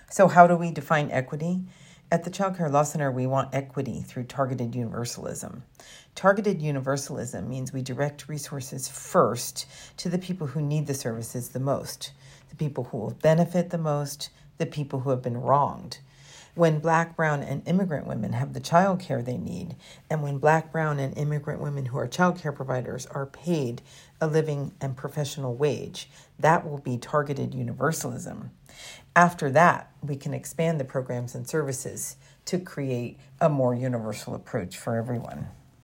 So how do we define equity? At the Child Care Law Center, we want equity through targeted universalism. Targeted universalism means we direct resources first to the people who need the services the most, the people who will benefit the most, the people who have been wronged. When Black, Brown, and immigrant women have the child care they need, and when Black, Brown, and immigrant women who are child care providers are paid a living and professional wage, that will be targeted universalism. After that, we can expand the programs and services to create a more universal approach for everyone.